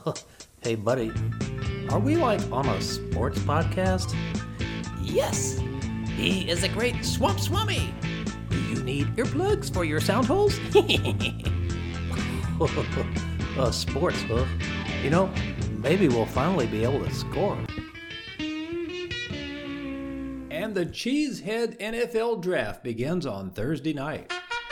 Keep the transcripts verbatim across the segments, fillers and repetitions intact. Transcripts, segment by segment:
Hey, buddy, are we like on a sports podcast? Yes, he is a great swamp swummy. Do you need earplugs for your sound holes? uh, sports, huh? You know, maybe we'll finally be able to score. And the Cheesehead N F L Draft begins on Thursday night.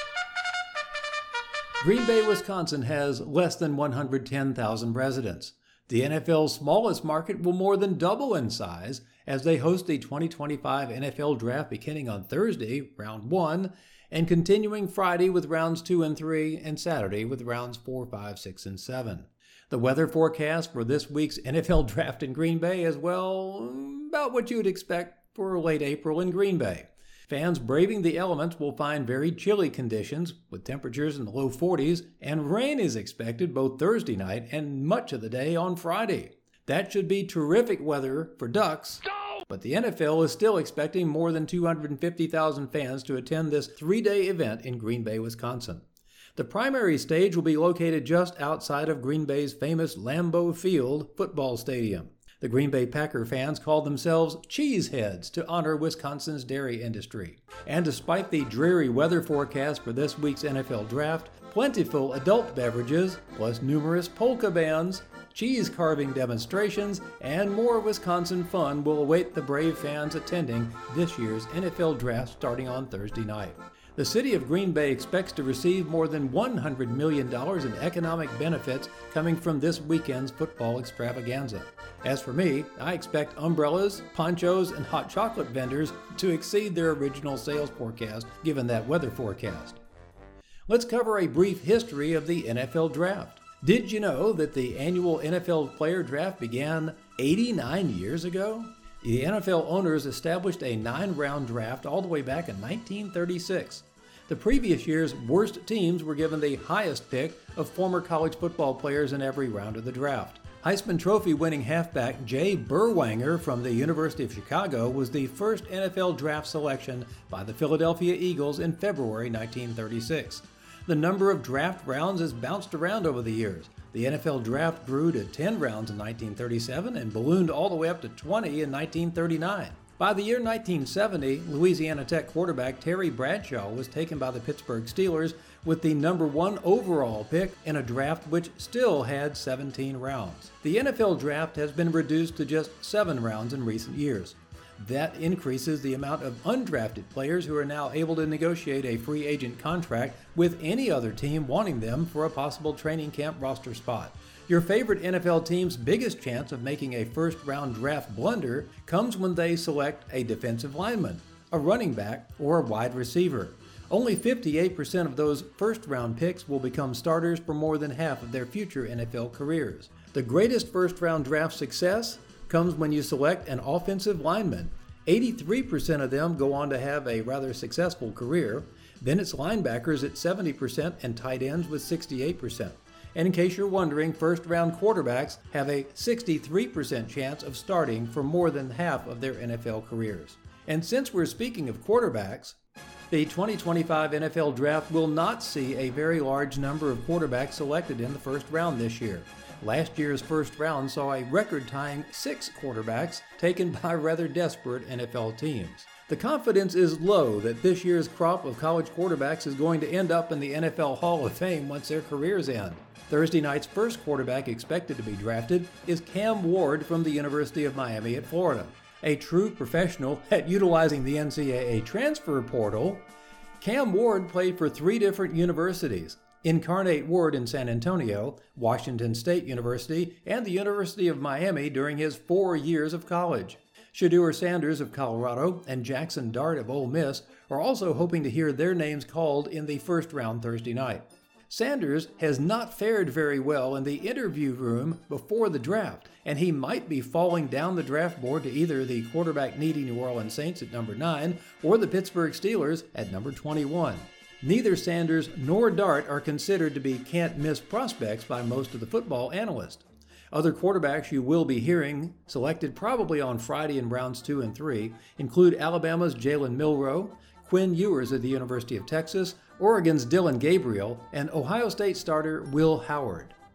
Green Bay, Wisconsin has less than one hundred ten thousand residents. The N F L's smallest market will more than double in size as they host the twenty twenty-five N F L Draft beginning on Thursday, round one, and continuing Friday with rounds two and three, and Saturday with rounds four, five, six, and seven. The weather forecast for this week's N F L Draft in Green Bay is, well, about what you would expect for late April in Green Bay. Fans braving the elements will find very chilly conditions with temperatures in the low forties, and rain is expected both Thursday night and much of the day on Friday. That should be terrific weather for Ducks, but the N F L is still expecting more than two hundred fifty thousand fans to attend this three-day event in Green Bay, Wisconsin. The primary stage will be located just outside of Green Bay's famous Lambeau Field football stadium. The Green Bay Packer fans call themselves Cheeseheads to honor Wisconsin's dairy industry. And despite the dreary weather forecast for this week's N F L Draft, plentiful adult beverages, plus numerous polka bands, cheese carving demonstrations, and more Wisconsin fun will await the brave fans attending this year's N F L Draft starting on Thursday night. The city of Green Bay expects to receive more than one hundred million dollars in economic benefits coming from this weekend's football extravaganza. As for me, I expect umbrellas, ponchos, and hot chocolate vendors to exceed their original sales forecast given that weather forecast. Let's cover a brief history of the N F L Draft. Did you know that the annual N F L Player Draft began eighty-nine years ago? The N F L owners established a nine-round draft all the way back in nineteen thirty-six. The previous year's worst teams were given the highest pick of former college football players in every round of the draft. Heisman Trophy winning halfback Jay Berwanger from the University of Chicago was the first N F L draft selection by the Philadelphia Eagles in February nineteen thirty-six. The number of draft rounds has bounced around over the years. The N F L Draft grew to ten rounds in nineteen thirty-seven and ballooned all the way up to twenty in nineteen thirty-nine. By the year nineteen seventy, Louisiana Tech quarterback Terry Bradshaw was taken by the Pittsburgh Steelers with the number one overall pick in a draft which still had seventeen rounds. The N F L Draft has been reduced to just seven rounds in recent years. That increases the amount of undrafted players who are now able to negotiate a free agent contract with any other team wanting them for a possible training camp roster spot. Your favorite N F L team's biggest chance of making a first-round draft blunder comes when they select a defensive lineman, a running back, or a wide receiver. Only fifty-eight percent of those first-round picks will become starters for more than half of their future N F L careers. The greatest first-round draft success comes when you select an offensive lineman. eighty-three percent of them go on to have a rather successful career. Then it's linebackers at seventy percent and tight ends with sixty-eight percent. And in case you're wondering, first-round quarterbacks have a sixty-three percent chance of starting for more than half of their N F L careers. And since we're speaking of quarterbacks, the twenty twenty-five N F L Draft will not see a very large number of quarterbacks selected in the first round this year. Last year's first round saw a record-tying six quarterbacks taken by rather desperate N F L teams. The confidence is low that this year's crop of college quarterbacks is going to end up in the N F L Hall of Fame once their careers end. Thursday night's first quarterback expected to be drafted is Cam Ward from the University of Miami at Florida. A true professional at utilizing the N C double A transfer portal, Cam Ward played for three different universities: Incarnate Word in San Antonio, Washington State University, and the University of Miami during his four years of college. Shedeur Sanders of Colorado and Jackson Dart of Ole Miss are also hoping to hear their names called in the first round Thursday night. Sanders has not fared very well in the interview room before the draft, and he might be falling down the draft board to either the quarterback-needy New Orleans Saints at number nine or the Pittsburgh Steelers at number twenty-one. Neither Sanders nor Dart are considered to be can't-miss prospects by most of the football analysts. Other quarterbacks you will be hearing, selected probably on Friday in rounds two and three, include Alabama's Jalen Milroe, Quinn Ewers of the University of Texas, Oregon's Dylan Gabriel, and Ohio State starter Will Howard.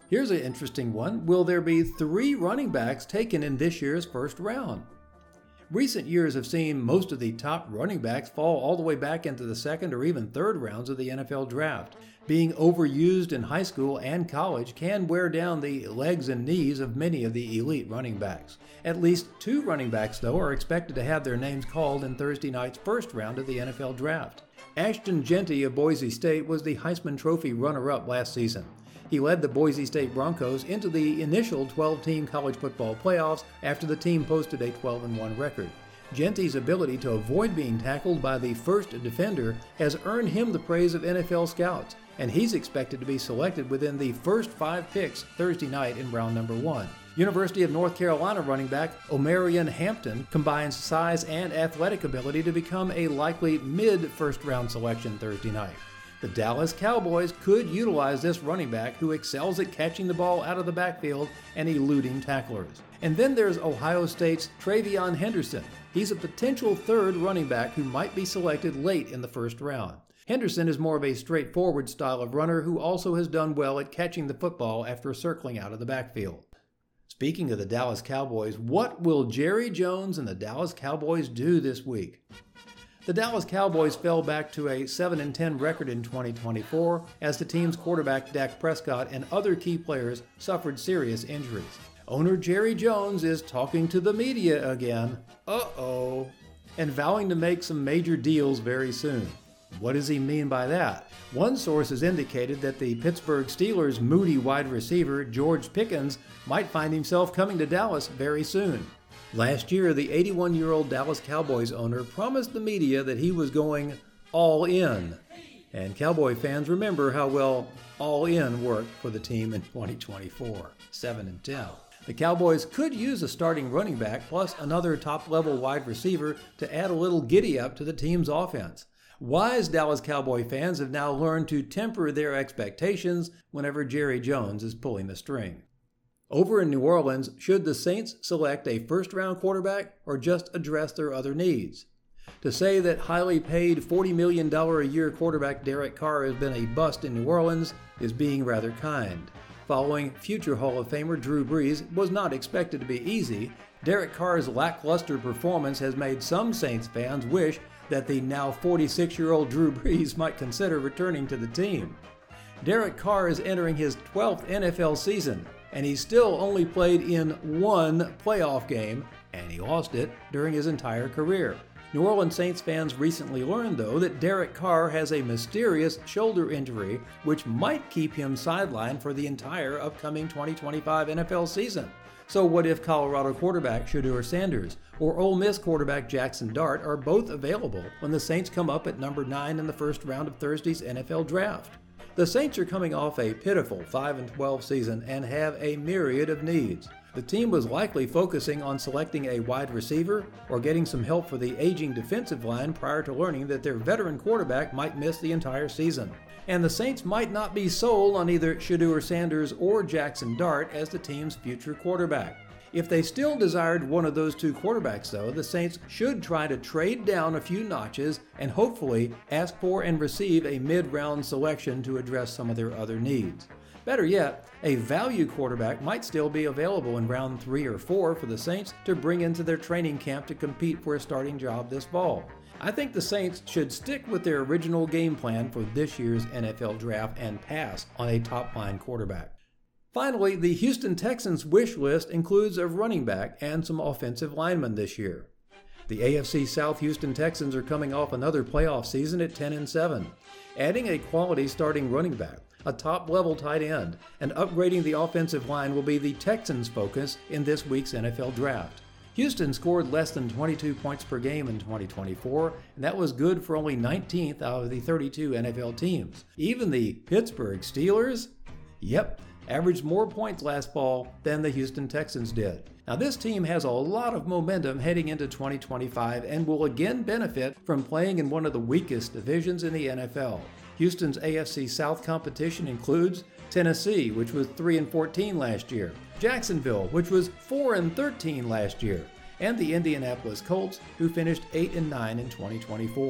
Here's an interesting one. Will there be three running backs taken in this year's first round? Recent years have seen most of the top running backs fall all the way back into the second or even third rounds of the N F L draft. Being overused in high school and college can wear down the legs and knees of many of the elite running backs. At least two running backs, though, are expected to have their names called in Thursday night's first round of the N F L draft. Ashton Jeanty of Boise State was the Heisman Trophy runner-up last season. He led the Boise State Broncos into the initial twelve-team college football playoffs after the team posted a twelve and one record. Jeanty's ability to avoid being tackled by the first defender has earned him the praise of N F L scouts, and he's expected to be selected within the first five picks Thursday night in round number one. University of North Carolina running back Omarion Hampton combines size and athletic ability to become a likely mid-first round selection Thursday night. The Dallas Cowboys could utilize this running back who excels at catching the ball out of the backfield and eluding tacklers. And then there's Ohio State's Travion Henderson. He's a potential third running back who might be selected late in the first round. Henderson is more of a straightforward style of runner who also has done well at catching the football after circling out of the backfield. Speaking of the Dallas Cowboys, what will Jerry Jones and the Dallas Cowboys do this week? The Dallas Cowboys fell back to a seven and ten record in twenty twenty-four as the team's quarterback Dak Prescott and other key players suffered serious injuries. Owner Jerry Jones is talking to the media again, uh-oh, and vowing to make some major deals very soon. What does he mean by that? One source has indicated that the Pittsburgh Steelers' moody wide receiver George Pickens might find himself coming to Dallas very soon. Last year, the eighty-one-year-old Dallas Cowboys owner promised the media that he was going all in. And Cowboy fans remember how well all in worked for the team in twenty twenty-four, seven and ten. The Cowboys could use a starting running back plus another top-level wide receiver to add a little giddy-up to the team's offense. Wise Dallas Cowboy fans have now learned to temper their expectations whenever Jerry Jones is pulling the string. Over in New Orleans, should the Saints select a first-round quarterback or just address their other needs? To say that highly paid forty million dollars a year quarterback Derek Carr has been a bust in New Orleans is being rather kind. Following future Hall of Famer Drew Brees was not expected to be easy, Derek Carr's lackluster performance has made some Saints fans wish that the now forty-six-year-old Drew Brees might consider returning to the team. Derek Carr is entering his twelfth N F L season, and he still only played in one playoff game, and he lost it during his entire career. New Orleans Saints fans recently learned, though, that Derek Carr has a mysterious shoulder injury which might keep him sidelined for the entire upcoming twenty twenty-five N F L season. So what if Colorado quarterback Shedeur Sanders or Ole Miss quarterback Jackson Dart are both available when the Saints come up at number nine in the first round of Thursday's N F L draft? The Saints are coming off a pitiful five and twelve season and have a myriad of needs. The team was likely focusing on selecting a wide receiver or getting some help for the aging defensive line prior to learning that their veteran quarterback might miss the entire season. And the Saints might not be sold on either Shedeur Sanders or Jackson Dart as the team's future quarterback. If they still desired one of those two quarterbacks, though, the Saints should try to trade down a few notches and hopefully ask for and receive a mid-round selection to address some of their other needs. Better yet, a value quarterback might still be available in round three or four for the Saints to bring into their training camp to compete for a starting job this fall. I think the Saints should stick with their original game plan for this year's N F L draft and pass on a top-line quarterback. Finally, the Houston Texans' wish list includes a running back and some offensive linemen this year. The A F C South Houston Texans are coming off another playoff season at ten and seven. Adding a quality starting running back, a top-level tight end, and upgrading the offensive line will be the Texans' focus in this week's N F L draft. Houston scored less than twenty-two points per game in twenty twenty-four, and that was good for only nineteenth out of the thirty-two N F L teams. Even the Pittsburgh Steelers? Yep, averaged more points last fall than the Houston Texans did. Now this team has a lot of momentum heading into twenty twenty-five and will again benefit from playing in one of the weakest divisions in the N F L. Houston's A F C South competition includes Tennessee, which was three and fourteen last year, Jacksonville, which was four and thirteen last year, and the Indianapolis Colts, who finished eight and nine in twenty twenty-four.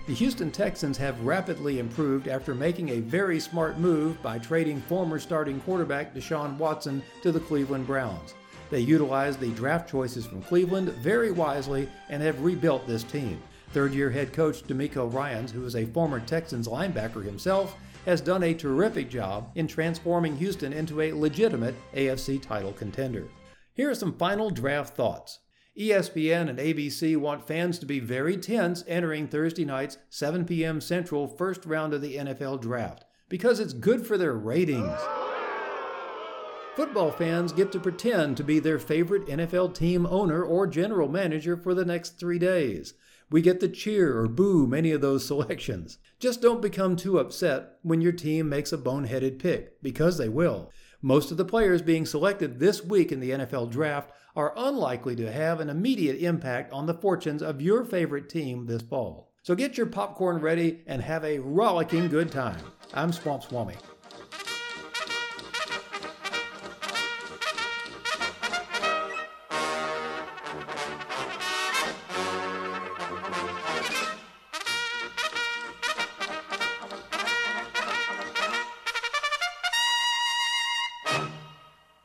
The Houston Texans have rapidly improved after making a very smart move by trading former starting quarterback Deshaun Watson to the Cleveland Browns. They utilized the draft choices from Cleveland very wisely and have rebuilt this team. Third-year head coach DeMeco Ryans, who is a former Texans linebacker himself, has done a terrific job in transforming Houston into a legitimate A F C title contender. Here are some final draft thoughts. E S P N and A B C want fans to be very tense entering Thursday night's seven p.m. Central first round of the N F L Draft because it's good for their ratings. Football fans get to pretend to be their favorite N F L team owner or general manager for the next three days. We get to cheer or boo many of those selections. Just don't become too upset when your team makes a boneheaded pick, because they will. Most of the players being selected this week in the N F L Draft are unlikely to have an immediate impact on the fortunes of your favorite team this fall. So get your popcorn ready and have a rollicking good time. I'm Swamp Swami.